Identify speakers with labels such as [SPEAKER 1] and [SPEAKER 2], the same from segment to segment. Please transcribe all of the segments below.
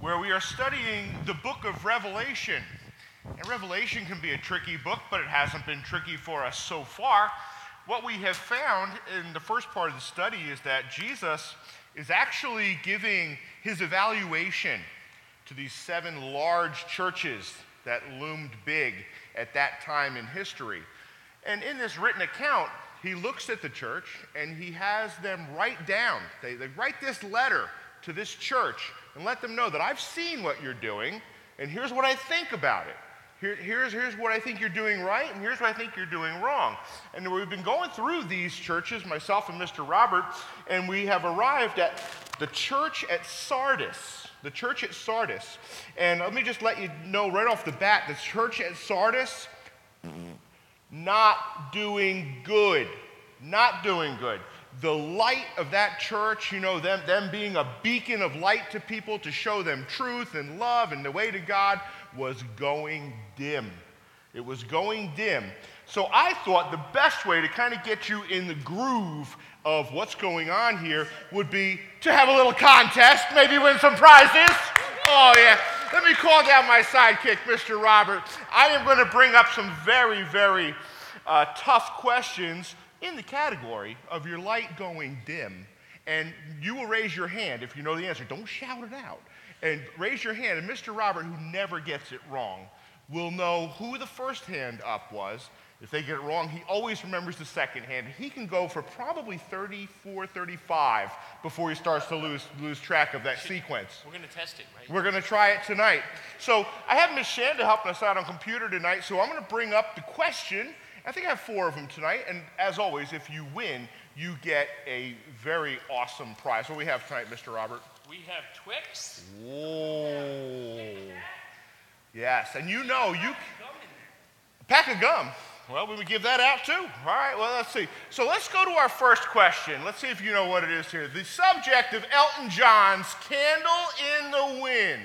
[SPEAKER 1] where we are studying the book of Revelation. And Revelation can be a tricky book, but it hasn't been tricky for us so far. What we have found in the first part of the study is that Jesus is actually giving his evaluation to these 7 large churches that loomed big at that time in history. And in this written account, he looks at the church and he has them write down. They write this letter to this church and let them know that I've seen what you're doing, and here's what I think about it. Here's what I think you're doing right, and here's what I think you're doing wrong. And we've been going through these churches, myself and Mr. Robert, and we have arrived at the church at Sardis. The church at Sardis. And let me just let you know right off the bat, the church at Sardis, not doing good. Not doing good. The light of that church, you know, them being a beacon of light to people to show them truth and love and the way to God, was going dim. It was going dim. So I thought the best way to kind of get you in the groove of what's going on here would be to have a little contest, maybe win some prizes. Oh yeah, let me call down my sidekick, Mr. Robert. I am going to bring up some very, very tough questions in the category of your light going dim. And you will raise your hand if you know the answer. Don't shout it out. And raise your hand, and Mr. Robert, who never gets it wrong, will know who the first hand up was. If they get it wrong, he always remembers the second hand. He can go for probably 34, 35 before he starts to lose track of that sequence.
[SPEAKER 2] We're going to test it, right?
[SPEAKER 1] We're going to try it tonight. So I have Miss Shanda helping us out on computer tonight, so I'm going to bring up the question. I think I have 4 of them tonight, and as always, if you win, you get a very awesome prize. What do we have tonight, Mr. Robert?
[SPEAKER 2] We have Twix.
[SPEAKER 1] Whoa. Yes, and you know, a pack of gum. Well, we would give that out too. All right, well, let's see. So let's go to our first question. Let's see if you know what it is here. The subject of Elton John's Candle in the Wind.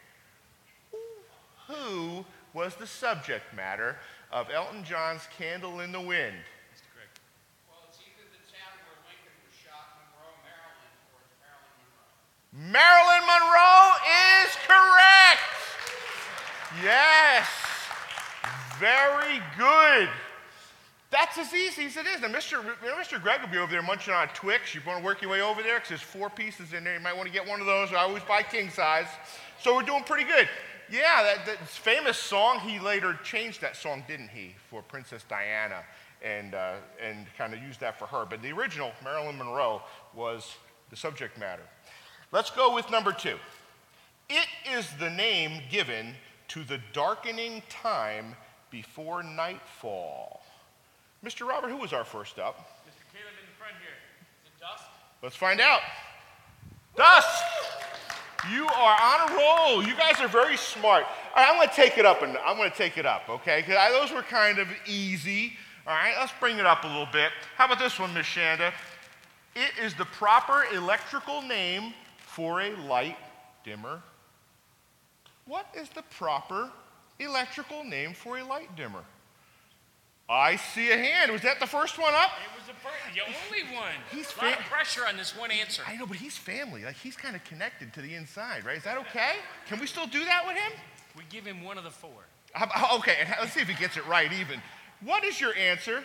[SPEAKER 1] Who was the subject matter of Elton John's Candle in the Wind?
[SPEAKER 2] Mr. Greg.
[SPEAKER 3] Well, it's either the town where Lincoln was shot, Monroe, Maryland, or it's Marilyn Monroe.
[SPEAKER 1] Marilyn Monroe is correct. Yes. Very good. That's as easy as it is. Now, Mr. Greg will be over there munching on Twix. You want to work your way over there because there's 4 pieces in there. You might want to get one of those. I always buy king size. So we're doing pretty good. Yeah, that famous song, he later changed that song, didn't he, for Princess Diana and kind of used that for her. But the original, Marilyn Monroe, was the subject matter. Let's go with number 2. It is the name given to the darkening time before nightfall. Mr. Robert, who was our first up?
[SPEAKER 2] Mr. Caleb in the front here. Is it dusk?
[SPEAKER 1] Let's find out. Dusk! You are on a roll. You guys are very smart. All right, I'm going to take it up, okay? Because those were kind of easy. All right, let's bring it up a little bit. How about this one, Miss Shanda? It is the proper electrical name for a light dimmer. What is the proper electrical name for a light dimmer? I see a hand. Was that the first one up?
[SPEAKER 2] It was the only one.
[SPEAKER 1] He's
[SPEAKER 2] a lot of pressure on this one answer.
[SPEAKER 1] I know, but he's family. Like, he's kind of connected to the inside, right? Is that okay? Can we still do that with him?
[SPEAKER 2] We give him one of the 4.
[SPEAKER 1] Okay, let's see if he gets it right even. What is your answer?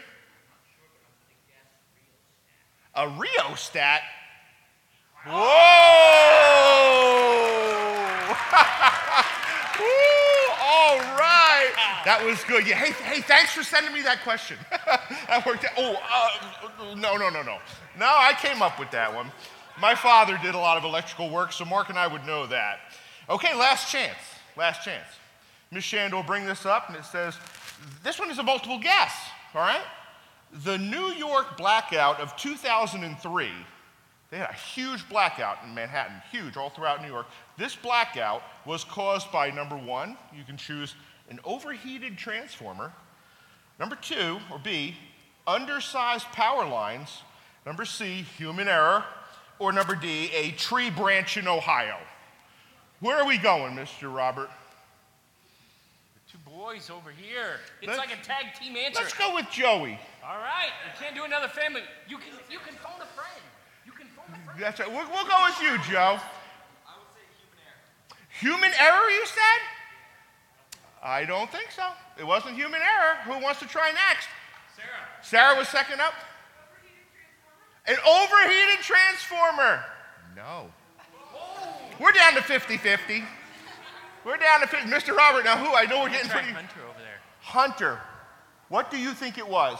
[SPEAKER 1] A rheostat? Whoa! All right. That was good. Yeah. Hey, thanks for sending me that question. That worked out. No. No, I came up with that one. My father did a lot of electrical work, so Mark and I would know that. Okay, last chance. Miss Shanda will bring this up, and it says, this one is a multiple guess, all right? The New York blackout of 2003, they had a huge blackout in Manhattan, huge, all throughout New York. This blackout was caused by, number 1, you can choose an overheated transformer. Number 2, or B, undersized power lines. Number C, human error. Or number D, a tree branch in Ohio. Where are we going, Mr. Robert?
[SPEAKER 2] The 2 boys over here. It's like a tag team answer.
[SPEAKER 1] Let's go with Joey.
[SPEAKER 2] All right. You can't do another family. You can phone a friend.
[SPEAKER 1] That's right. We'll go with you, Joe.
[SPEAKER 3] I would say human error.
[SPEAKER 1] Human error, you said? I don't think so. It wasn't human error. Who wants to try next? Sarah was second up. An overheated transformer. No. We're down to 50-50. We're down to 50. Mr. Robert, now who? I know we're getting pretty...
[SPEAKER 2] Hunter over there.
[SPEAKER 1] Hunter. What do you think it was?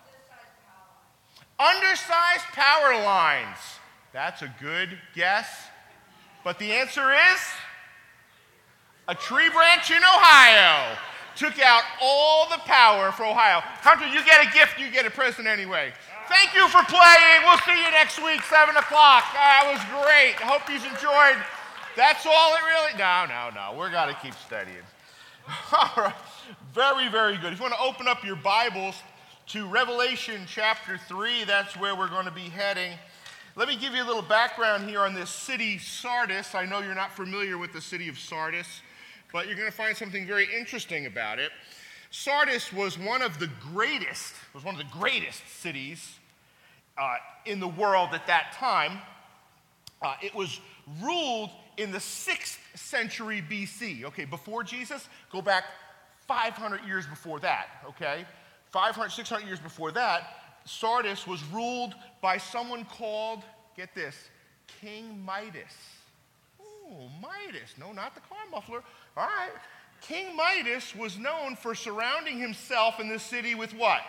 [SPEAKER 1] Undersized power lines. That's a good guess. But the answer is a tree branch in Ohio took out all the power for Ohio. Hunter, you get a gift, you get a present anyway. Thank you for playing. We'll see you next week, 7 o'clock. That was great. I hope you enjoyed. That's all it really... No. We're got to keep studying. All right. Very, very good. If you want to open up your Bibles to Revelation chapter 3, that's where we're going to be heading. Let me give you a little background here on this city, Sardis. I know you're not familiar with the city of Sardis, but you're going to find something very interesting about it. Sardis was one of the greatest cities in the world at that time. It was ruled in the 6th century BC. Okay, before Jesus, go back 500 years before that, okay? 600 years before that, Sardis was ruled by someone called, get this, King Midas. Oh, Midas. No, not the car muffler. All right. King Midas was known for surrounding himself in this city with what?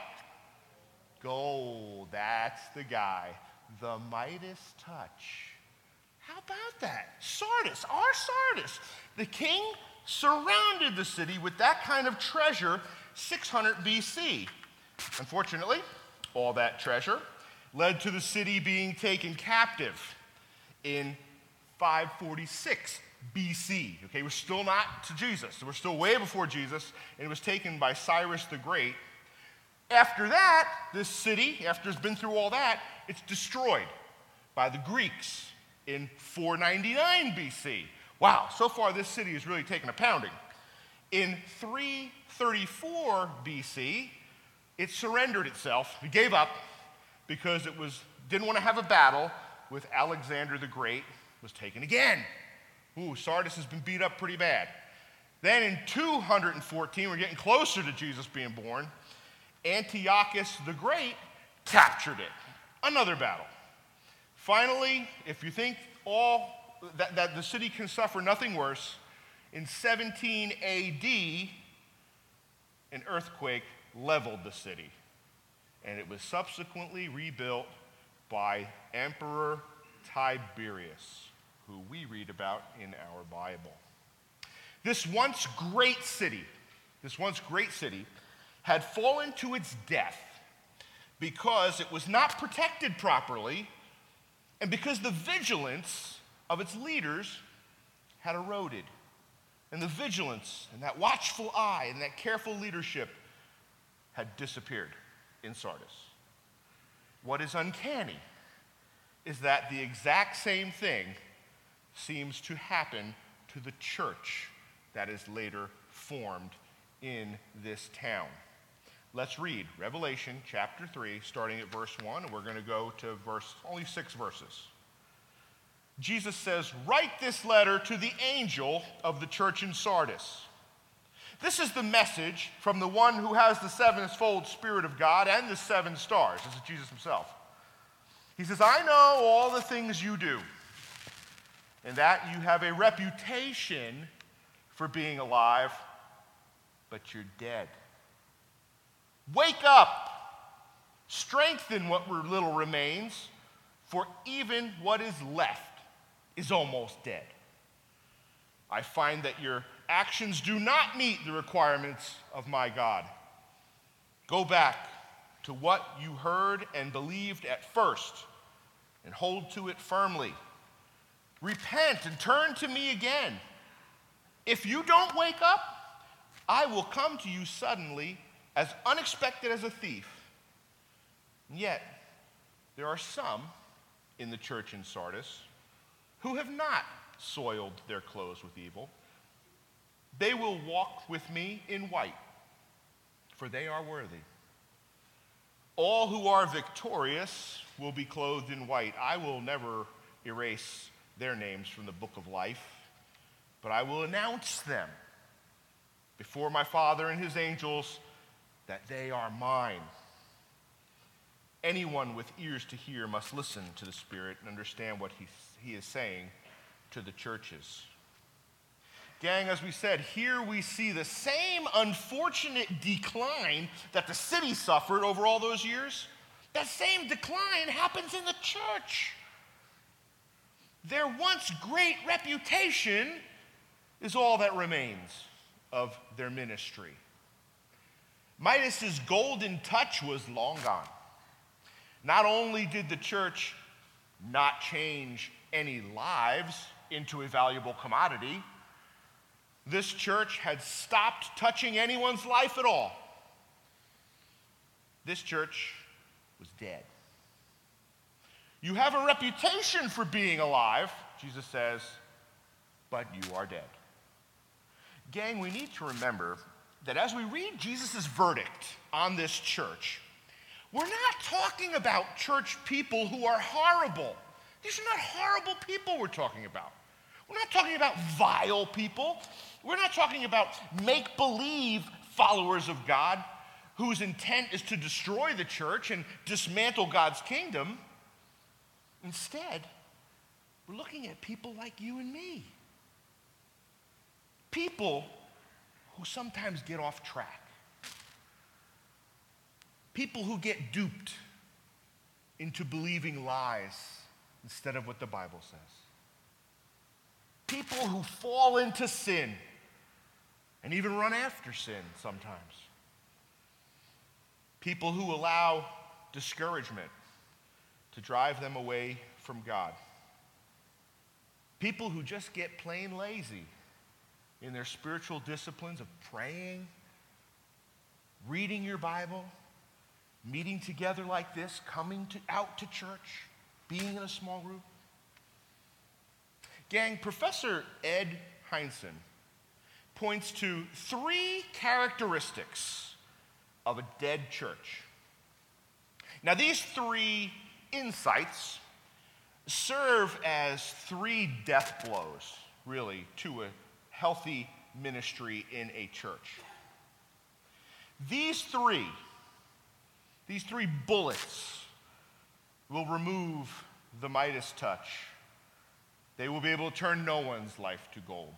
[SPEAKER 1] Gold. That's the guy. The Midas touch. How about that? Sardis, our Sardis. The king surrounded the city with that kind of treasure 600 BC. Unfortunately, all that treasure led to the city being taken captive in 546 BC. Okay, we're still not to Jesus. We're still way before Jesus, and it was taken by Cyrus the Great. After that, this city, after it's been through all that, it's destroyed by the Greeks in 499 BC. Wow, so far this city has really taken a pounding. In 334 BC, it surrendered itself. It gave up because it didn't want to have a battle with Alexander the Great. Was taken again. Ooh, Sardis has been beat up pretty bad. Then in 214, we're getting closer to Jesus being born, Antiochus the Great captured it. Another battle. Finally, if you think that the city can suffer nothing worse, in 17 AD, an earthquake leveled the city, and it was subsequently rebuilt by Emperor Tiberius, who we read about in our Bible. This once great city had fallen to its death because it was not protected properly and because the vigilance of its leaders had eroded. And the vigilance and that watchful eye and that careful leadership had disappeared in Sardis. What is uncanny is that the exact same thing seems to happen to the church that is later formed in this town. Let's read Revelation chapter 3, starting at verse 1, and we're going to go to only 6 verses. Jesus says, "Write this letter to the angel of the church in Sardis. This is the message from the one who has the sevenfold Spirit of God and the 7 stars." This is Jesus himself. He says, "I know all the things you do, and that you have a reputation for being alive, but you're dead. Wake up, strengthen what little remains, for even what is left is almost dead. I find that your actions do not meet the requirements of my God. Go back to what you heard and believed at first, and hold to it firmly. Repent and turn to me again. If you don't wake up, I will come to you suddenly, as unexpected as a thief. And yet, there are some in the church in Sardis who have not soiled their clothes with evil. They will walk with me in white, for they are worthy. All who are victorious will be clothed in white. I will never erase their names from the book of life. but I will announce them before my Father and his angels that they are mine. Anyone with ears to hear must listen to the Spirit and understand what he is saying to the churches. Gang, as we said, here we see the same unfortunate decline that the city suffered over all those years. That same decline happens in the church. Their once great reputation is all that remains of their ministry. Midas's golden touch was long gone. Not only did the church not change any lives into a valuable commodity, this church had stopped touching anyone's life at all. This church was dead. You have a reputation for being alive, Jesus says, but you are dead. Gang, we need to remember that as we read Jesus' verdict on this church, we're not talking about church people who are horrible. These are not horrible people we're talking about. We're not talking about vile people. We're not talking about make-believe followers of God whose intent is to destroy the church and dismantle God's kingdom. Instead, we're looking at people like you and me. People who sometimes get off track. People who get duped into believing lies instead of what the Bible says. People who fall into sin and even run after sin sometimes. People who allow discouragement to drive them away from God. People who just get plain lazy in their spiritual disciplines of praying, reading your Bible, meeting together like this, coming out to church, being in a small group. Gang, Professor Ed Hindson points to 3 characteristics of a dead church. Now, these 3 insights serve as 3 death blows, really, to a healthy ministry in a church. These three bullets will remove the Midas touch. They will be able to turn no one's life to gold.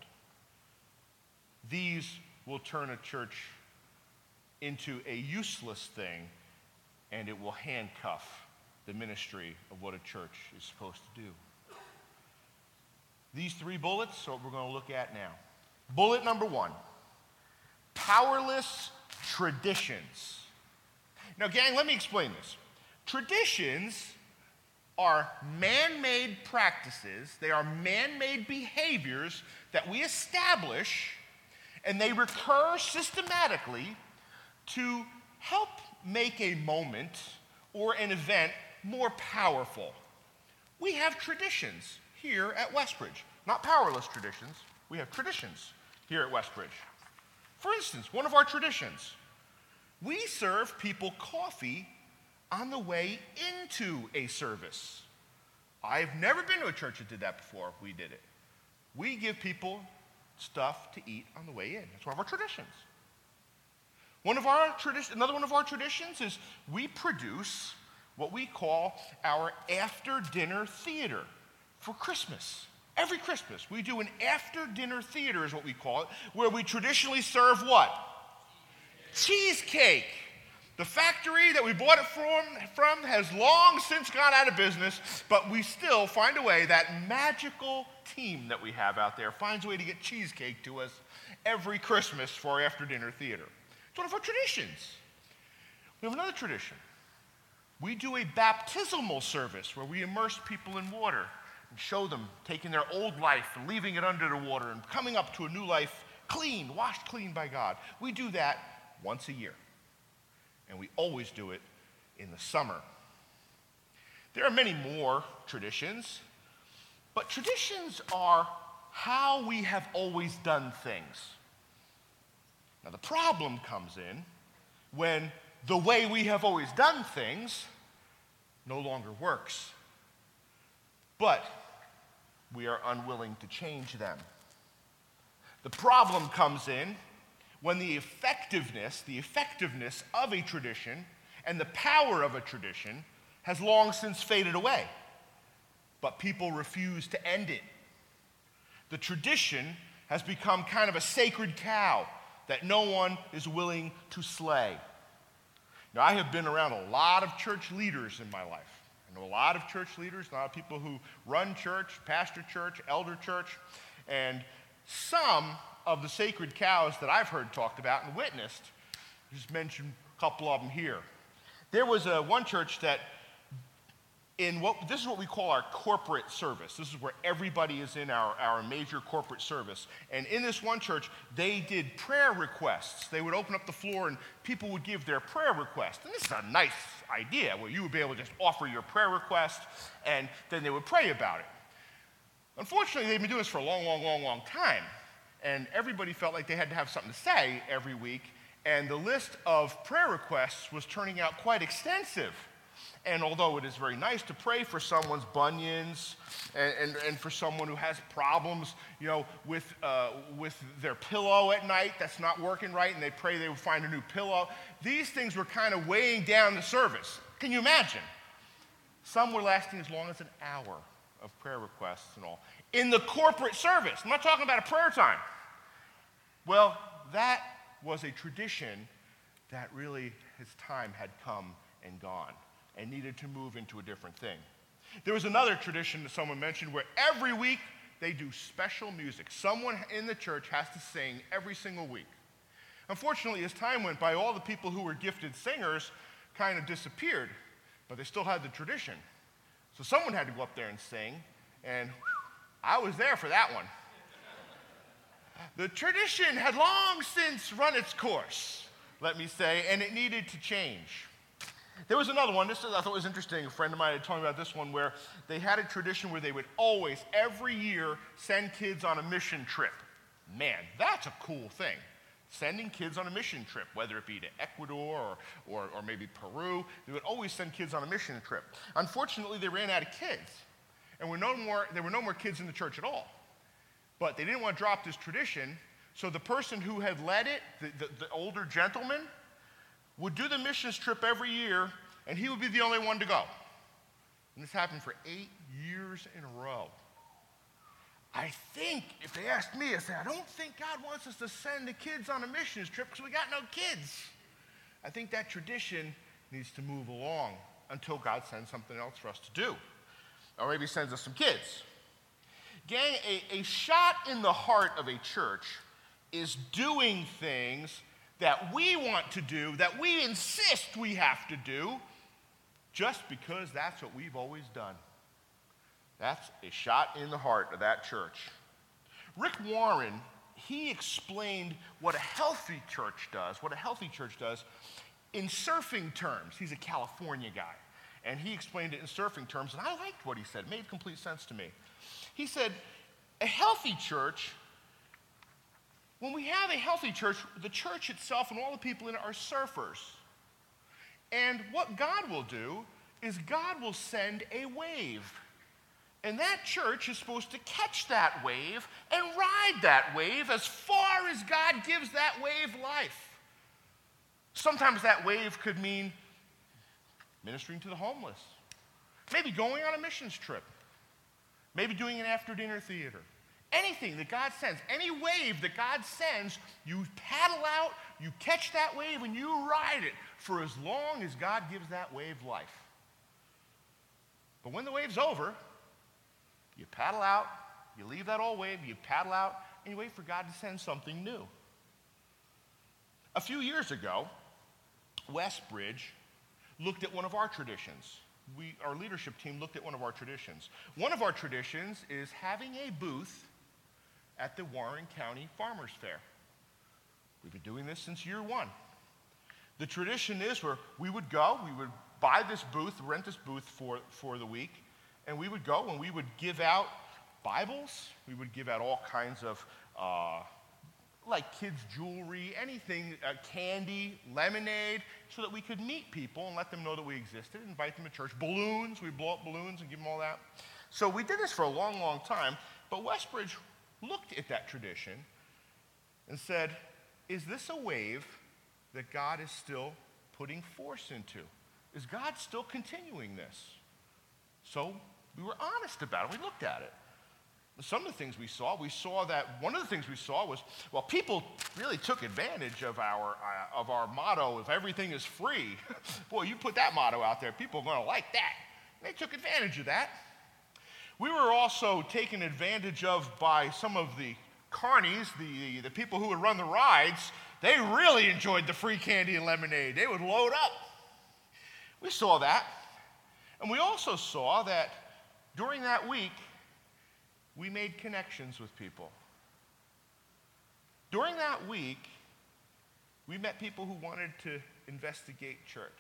[SPEAKER 1] These will turn a church into a useless thing, and it will handcuff the ministry of what a church is supposed to do. These 3 bullets are what we're going to look at now. Bullet number 1, powerless traditions. Now, gang, let me explain this. Traditions are man-made practices. They are man-made behaviors that we establish, and they recur systematically to help make a moment or an event more powerful. We have traditions here at Westbridge. Not powerless traditions. We have traditions here at Westbridge. For instance, one of our traditions, we serve people coffee on the way into a service. I've never been to a church that did that before. We did it. We give people stuff to eat on the way in. That's one of our traditions. Another one of our traditions is we produce what we call our after-dinner theater for Christmas. Every Christmas, we do an after-dinner theater, is what we call it, where we traditionally serve what? Cheesecake. The factory that we bought it from has long since gone out of business, but we still find a way, that magical team that we have out there finds a way to get cheesecake to us every Christmas for our after-dinner theater. It's one of our traditions. We have another tradition. We do a baptismal service where we immerse people in water and show them taking their old life and leaving it under the water and coming up to a new life clean, washed clean by God. We do that once a year. And we always do it in the summer. There are many more traditions, but traditions are how we have always done things. Now, the problem comes in when the way we have always done things no longer works. But we are unwilling to change them. The problem comes in when the effectiveness of a tradition and the power of a tradition has long since faded away, but people refuse to end it. The tradition has become kind of a sacred cow that no one is willing to slay. Now, I have been around a lot of church leaders in my life. I know a lot of church leaders, a lot of people who run church, pastor church, elder church, and some of the sacred cows that I've heard talked about and witnessed, just mention a couple of them here. There was one church that this is what we call our corporate service. This is where everybody is in our major corporate service. And in this one church, they did prayer requests. They would open up the floor and people would give their prayer request. And this is a nice idea where you would be able to just offer your prayer request and then they would pray about it. Unfortunately, they've been doing this for a long time. And everybody felt like they had to have something to say every week. And the list of prayer requests was turning out quite extensive. And although it is very nice to pray for someone's bunions and for someone who has problems, with their pillow at night that's not working right, and they pray they would find a new pillow, these things were kind of weighing down the service. Can you imagine? Some were lasting as long as an hour of prayer requests and all. In the corporate service, I'm not talking about a prayer time. Well, that was a tradition that really, his time had come and gone and needed to move into a different thing. There was another tradition that someone mentioned where every week they do special music. Someone in the church has to sing every single week. Unfortunately, as time went by, all the people who were gifted singers kind of disappeared, but they still had the tradition. So someone had to go up there and sing, and I was there for that one. The tradition had long since run its course, let me say, and it needed to change. There was another one, I thought was interesting. A friend of mine had told me about this one where they had a tradition where they would always, every year, send kids on a mission trip. Man, that's a cool thing. Sending kids on a mission trip, whether it be to Ecuador or maybe Peru, they would always send kids on a mission trip. Unfortunately, they ran out of kids, and there were no more kids in the church at all. But they didn't want to drop this tradition, so the person who had led it, the older gentleman, would do the missions trip every year, and he would be the only one to go. And this happened for 8 years in a row. I think, if they asked me, I said, I don't think God wants us to send the kids on a missions trip because we got no kids. I think that tradition needs to move along until God sends something else for us to do. Or maybe sends us some kids. Gang, a shot in the heart of a church is doing things that we want to do, that we insist we have to do, just because that's what we've always done. That's a shot in the heart of that church. Rick Warren, he explained what a healthy church does in surfing terms. He's a California guy, and he explained it in surfing terms, and I liked what he said. It made complete sense to me. He said, a healthy church, when we have a healthy church, the church itself and all the people in it are surfers. And what God will do is God will send a wave. And that church is supposed to catch that wave and ride that wave as far as God gives that wave life. Sometimes that wave could mean ministering to the homeless, maybe going on a missions trip, maybe doing an after-dinner theater. Anything that God sends, any wave that God sends, you paddle out, you catch that wave, and you ride it for as long as God gives that wave life. But when the wave's over, you paddle out, you leave that old wave, you paddle out, and you wait for God to send something new. A few years ago, Westbridge looked at one of our traditions. Our leadership team looked at one of our traditions. One of our traditions is having a booth at the Warren County Farmers Fair. We've been doing this since year one. The tradition is where we would go, we would buy this booth, rent this booth for the week, and we would go and we would give out Bibles, we would give out all kinds of like kids' jewelry, anything, candy, lemonade, so that we could meet people and let them know that we existed, invite them to church. Balloons, we'd blow up balloons and give them all that. So we did this for a long time, but Westbridge looked at that tradition and said, is this a wave that God is still putting force into? Is God still continuing this? So we were honest about it. We looked at it. Some of the things we saw that one of the things we saw was, well, people really took advantage of our motto, if everything is free. Boy, you put that motto out there, people are going to like that. They took advantage of that. We were also taken advantage of by some of the carnies, the people who would run the rides. They really enjoyed the free candy and lemonade. They would load up. We saw that. And we also saw that during that week, we made connections with people. During that week, we met people who wanted to investigate church.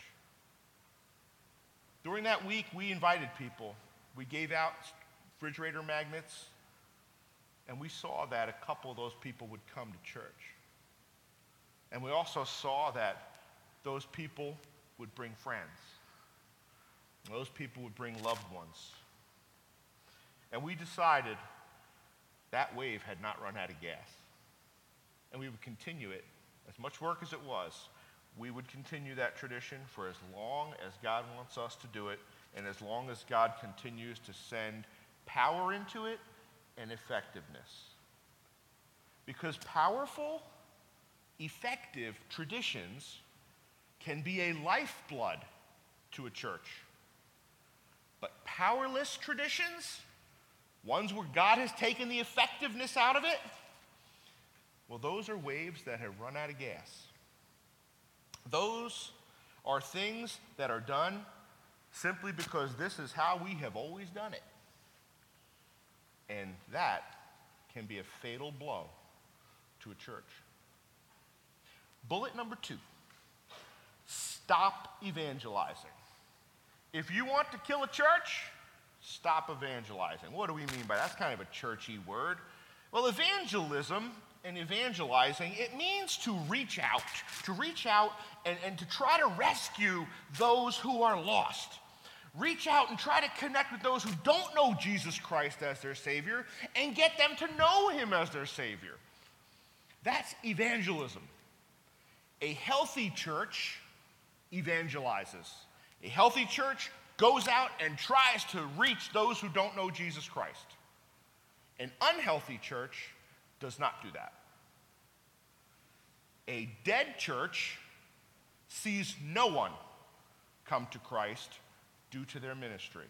[SPEAKER 1] During that week, we invited people. We gave out refrigerator magnets, and we saw that a couple of those people would come to church. And we also saw that those people would bring friends. Those people would bring loved ones. And we decided that wave had not run out of gas. And we would continue it. As much work as it was, we would continue that tradition for as long as God wants us to do it, and as long as God continues to send power into it and effectiveness. Because powerful, effective traditions can be a lifeblood to a church. But powerless traditions, ones where God has taken the effectiveness out of it, well, those are waves that have run out of gas. Those are things that are done simply because this is how we have always done it. And that can be a fatal blow to a church. Bullet number 2, stop evangelizing. If you want to kill a church, stop evangelizing. What do we mean by that? That's kind of a churchy word. Well, evangelism and evangelizing, it means to reach out and to try to rescue those who are lost. Reach out and try to connect with those who don't know Jesus Christ as their Savior and get them to know Him as their Savior. That's evangelism. A healthy church evangelizes. A healthy church goes out and tries to reach those who don't know Jesus Christ. An unhealthy church does not do that. A dead church sees no one come to Christ due to their ministry.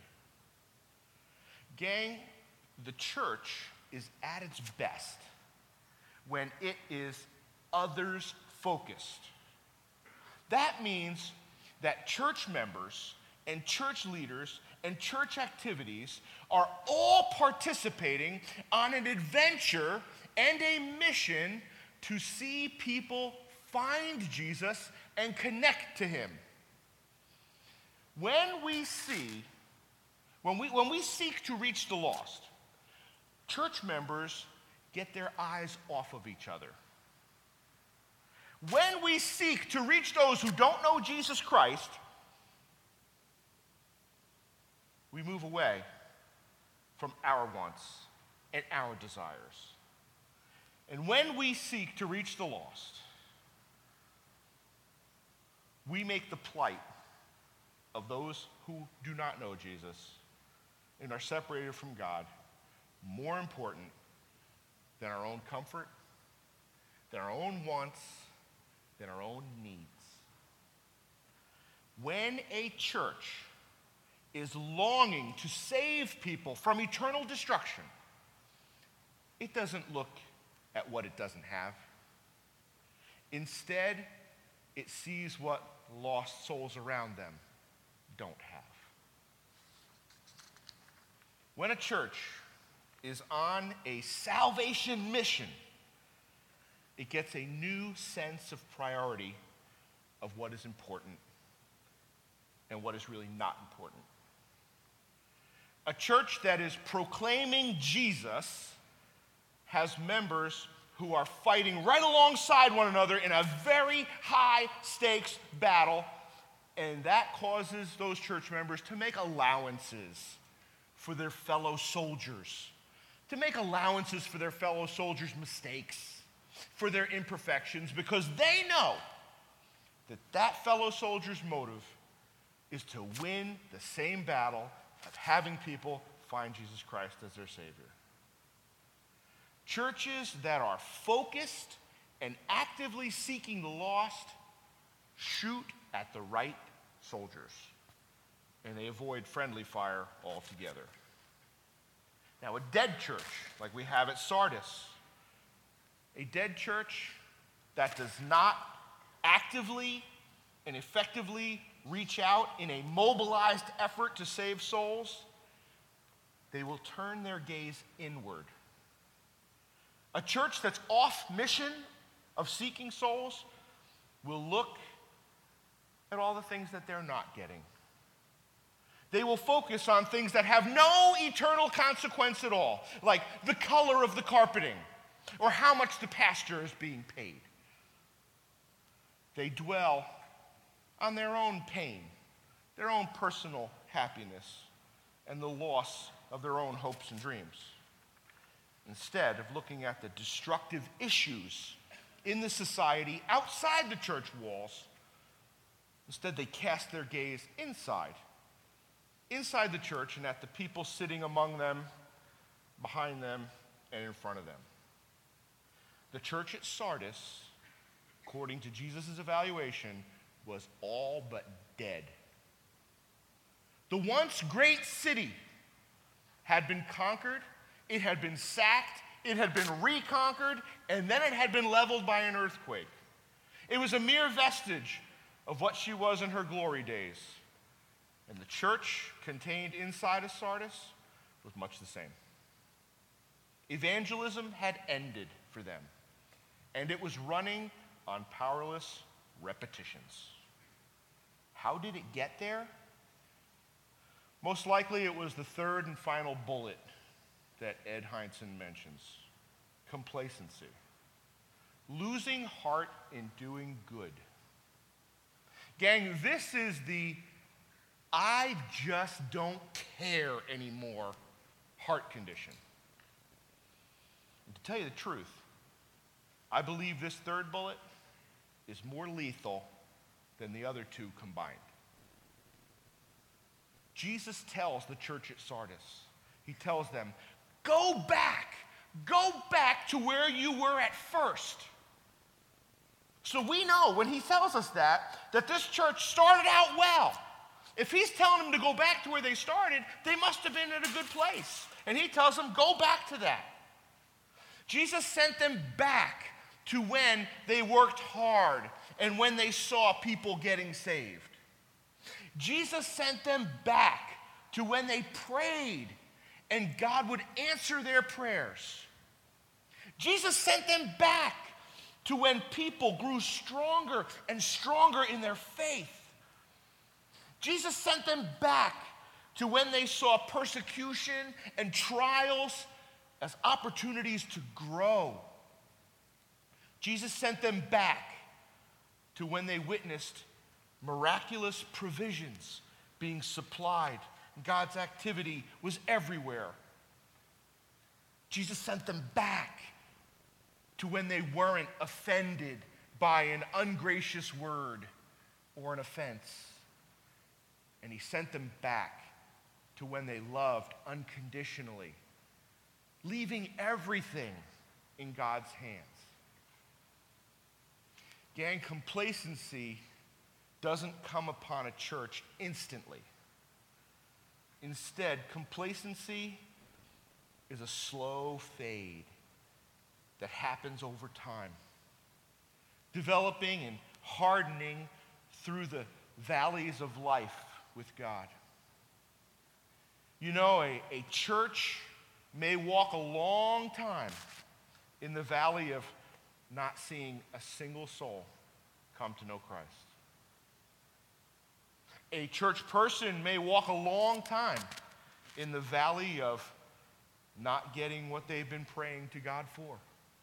[SPEAKER 1] Gang, the church is at its best when it is others-focused. That means that church members and church leaders and church activities are all participating on an adventure and a mission to see people find Jesus and connect to Him. When we seek to reach the lost, church members get their eyes off of each other. When we seek to reach those who don't know Jesus Christ, we move away from our wants and our desires. And when we seek to reach the lost, we make the plight of those who do not know Jesus and are separated from God more important than our own comfort, than our own wants, than our own needs. When a church is longing to save people from eternal destruction, it doesn't look at what it doesn't have. Instead, it sees what lost souls around them don't have. When a church is on a salvation mission, it gets a new sense of priority of what is important and what is really not important. A church that is proclaiming Jesus has members who are fighting right alongside one another in a very high stakes battle, and that causes those church members to make allowances for their fellow soldiers, to make allowances for their fellow soldiers' mistakes, for their imperfections, because they know that that fellow soldier's motive is to win the same battle of having people find Jesus Christ as their Savior. Churches that are focused and actively seeking the lost shoot at the right soldiers, and they avoid friendly fire altogether. Now, a dead church, like we have at Sardis, a dead church that does not actively and effectively reach out in a mobilized effort to save souls, they will turn their gaze inward. A church that's off mission of seeking souls will look at all the things that they're not getting. They will focus on things that have no eternal consequence at all, like the color of the carpeting or how much the pastor is being paid. They dwell on their own pain, their own personal happiness, and the loss of their own hopes and dreams, instead of looking at the destructive issues in the society outside the church walls. Instead, they cast their gaze inside the church, and at the people sitting among them, behind them, and in front of them. The church at Sardis, according to Jesus' evaluation, was all but dead. The once great city had been conquered, it had been sacked, it had been reconquered, and then it had been leveled by an earthquake. It was a mere vestige of what she was in her glory days. And the church contained inside of Sardis was much the same. Evangelism had ended for them, and it was running on powerless repetitions. How did it get there? Most likely it was the third and final bullet that Ed Hindson mentions: complacency. Losing heart in doing good. Gang, this is the I just don't care anymore heart condition. And to tell you the truth, I believe this third bullet is more lethal than the other two combined. Jesus tells the church at Sardis, he tells them, go back to where you were at first. So we know when he tells us that this church started out well. If he's telling them to go back to where they started, they must have been at a good place. And he tells them, go back to that. Jesus sent them back to when they worked hard and when they saw people getting saved. Jesus sent them back to when they prayed and God would answer their prayers. Jesus sent them back to when people grew stronger and stronger in their faith. Jesus sent them back to when they saw persecution and trials as opportunities to grow. Jesus sent them back to when they witnessed miraculous provisions being supplied. God's activity was everywhere. Jesus sent them back to when they weren't offended by an ungracious word or an offense. And he sent them back to when they loved unconditionally, leaving everything in God's hands. Gang, complacency doesn't come upon a church instantly. Instead, complacency is a slow fade that happens over time, developing and hardening through the valleys of life with God. You know, a church may walk a long time in the valley of not seeing a single soul come to know Christ. A church person may walk a long time in the valley of not getting what they've been praying to God for.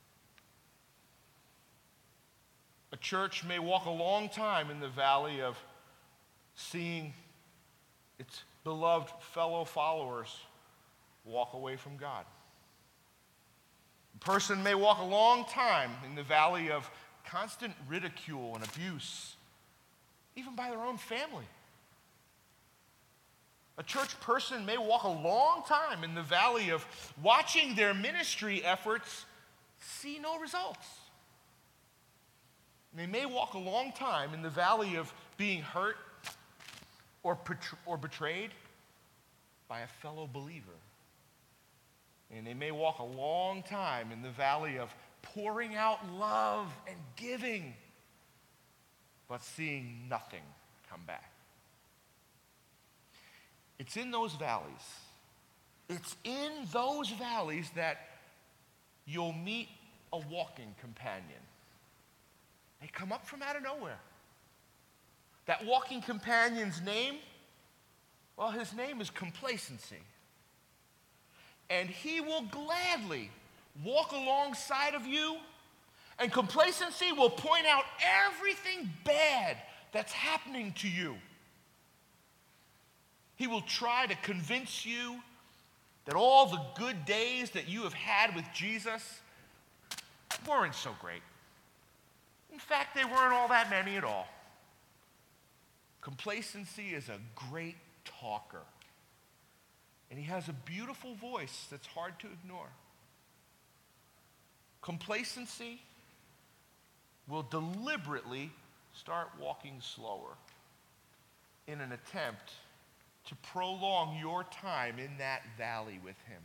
[SPEAKER 1] A church may walk a long time in the valley of seeing its beloved fellow followers walk away from God. A person may walk a long time in the valley of constant ridicule and abuse, even by their own family. A church person may walk a long time in the valley of watching their ministry efforts see no results. They may walk a long time in the valley of being hurt or betrayed by a fellow believer. And they may walk a long time in the valley of pouring out love and giving, but seeing nothing come back. It's in those valleys. It's in those valleys that you'll meet a walking companion. They come up from out of nowhere. That walking companion's name, well, his name is complacency. And he will gladly walk alongside of you, and complacency will point out everything bad that's happening to you. He will try to convince you that all the good days that you have had with Jesus weren't so great. In fact, they weren't all that many at all. Complacency is a great talker. And he has a beautiful voice that's hard to ignore. Complacency will deliberately start walking slower in an attempt to prolong your time in that valley with him.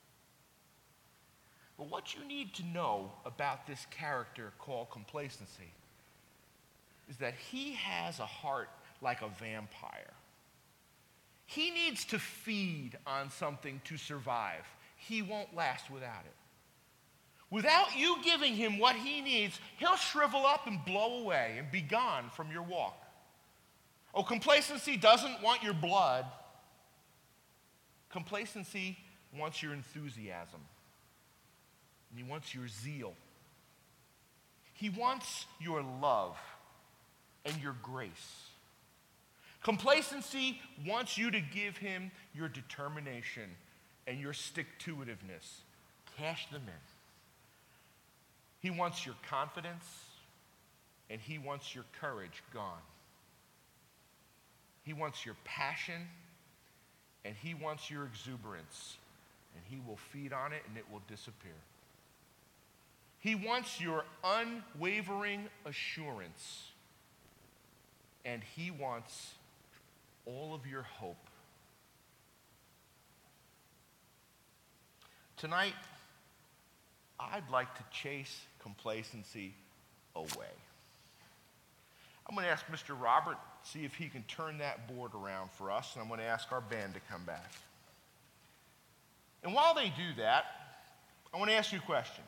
[SPEAKER 1] But what you need to know about this character called complacency is that he has a heart like a vampire. He needs to feed on something to survive. He won't last without it. Without you giving him what he needs, he'll shrivel up and blow away and be gone from your walk. Oh, complacency doesn't want your blood. Complacency wants your enthusiasm. And he wants your zeal. He wants your love and your grace. Complacency wants you to give him your determination and your stick-to-itiveness. Cash them in. He wants your confidence, and he wants your courage gone. He wants your passion, and he wants your exuberance, and he will feed on it, and it will disappear. He wants your unwavering assurance, and he wants all of your hope. Tonight, I'd like to chase complacency away. I'm going to ask Mr. Robert, see if he can turn that board around for us, and I'm going to ask our band to come back. And while they do that, I want to ask you a question.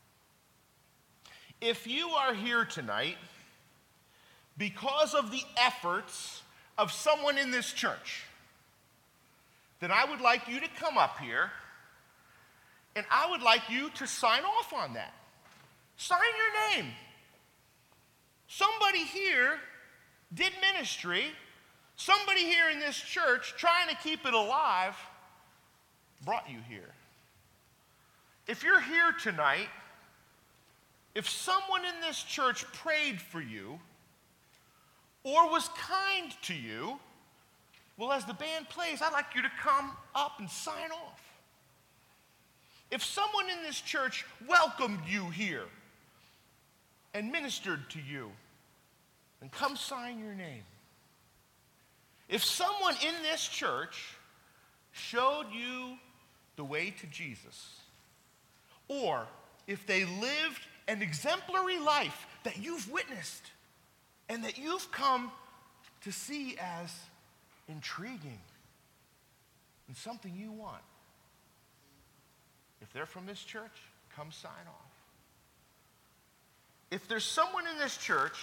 [SPEAKER 1] If you are here tonight because of the efforts of someone in this church, then I would like you to come up here, and I would like you to sign off on that. Sign your name. Somebody here did ministry. Somebody here in this church, trying to keep it alive, brought you here. If you're here tonight, if someone in this church prayed for you or was kind to you, well, as the band plays, I'd like you to come up and sign off. If someone in this church welcomed you here and ministered to you, then come sign your name. If someone in this church showed you the way to Jesus, or if they lived an exemplary life that you've witnessed and that you've come to see as intriguing and something you want, if they're from this church, come sign off. If there's someone in this church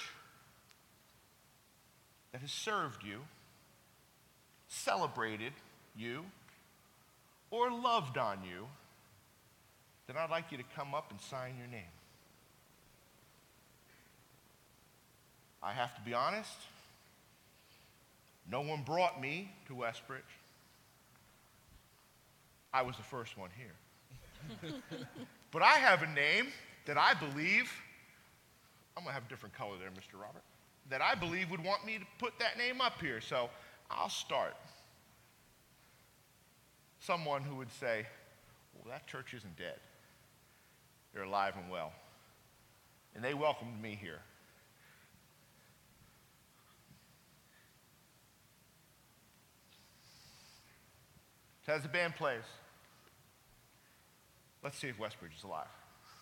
[SPEAKER 1] that has served you, celebrated you, or loved on you, then I'd like you to come up and sign your name. I have to be honest, no one brought me to Westbridge. I was the first one here. But I have a name that I believe, I'm going to have a different color there, Mr. Robert, that I believe would want me to put that name up here. So I'll start. Someone who would say, well, that church isn't dead. They're alive and well. And they welcomed me here. So as the band plays, let's see if Westbridge is alive.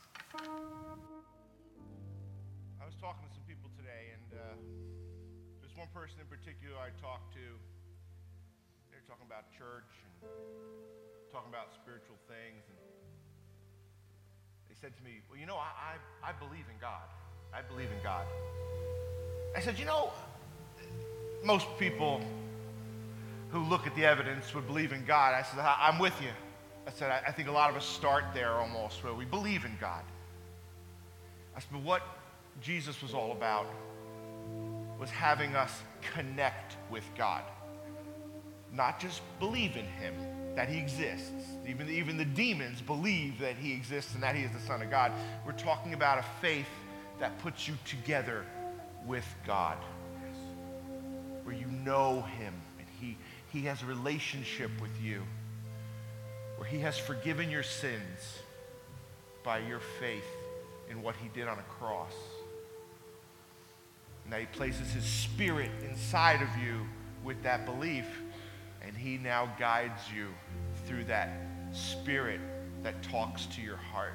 [SPEAKER 1] I was talking to some people today, and there's one person in particular I talked to. They were talking about church and talking about spiritual things. And they said to me, well, you know, I believe in God. I believe in God. I said, you know, most people who look at the evidence would believe in God. I said, I'm with you. I said, I think a lot of us start there almost, where we believe in God. I said, but what Jesus was all about was having us connect with God. Not just believe in him, that he exists. Even the demons believe that he exists and that he is the Son of God. We're talking about a faith that puts you together with God, where you know him and he has a relationship with you, where he has forgiven your sins by your faith in what he did on a cross. Now he places his Spirit inside of you with that belief, and he now guides you through that Spirit that talks to your heart.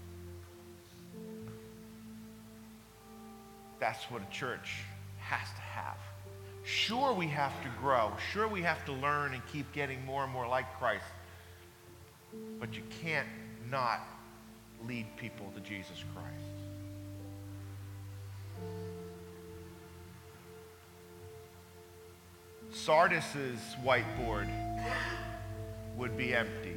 [SPEAKER 1] That's what a church has to have. Sure, we have to grow. Sure, we have to learn and keep getting more and more like Christ. But you can't not lead people to Jesus Christ. Sardis's whiteboard would be empty.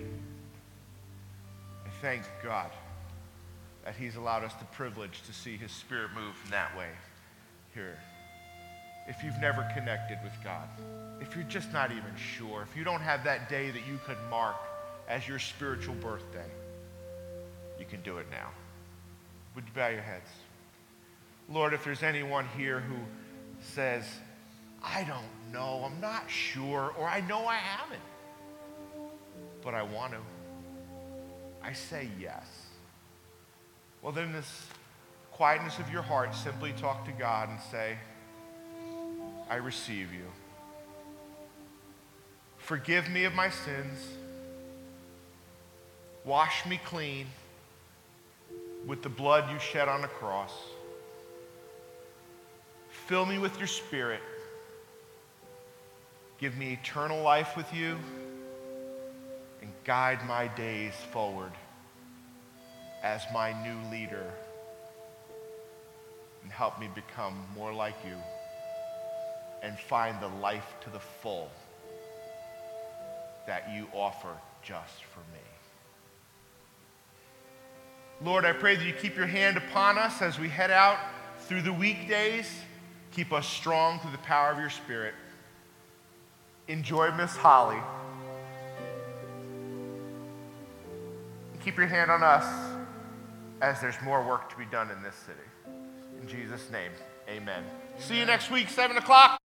[SPEAKER 1] I thank God that he's allowed us the privilege to see his Spirit move in that way here. If you've never connected with God, if you're just not even sure, if you don't have that day that you could mark as your spiritual birthday, you can do it now. Would you bow your heads? Lord, if there's anyone here who says, I don't know, I'm not sure, or I know I haven't, but I want to, I say yes. Well, then in this quietness of your heart, simply talk to God and say, I receive you. Forgive me of my sins. Wash me clean with the blood you shed on the cross. Fill me with your Spirit. Give me eternal life with you and guide my days forward as my new leader, and help me become more like you and find the life to the full that you offer just for me. Lord, I pray that you keep your hand upon us as we head out through the weekdays. Keep us strong through the power of your Spirit. Enjoy Miss Holly. And keep your hand on us as there's more work to be done in this city. In Jesus' name, amen. See you next week, 7 o'clock.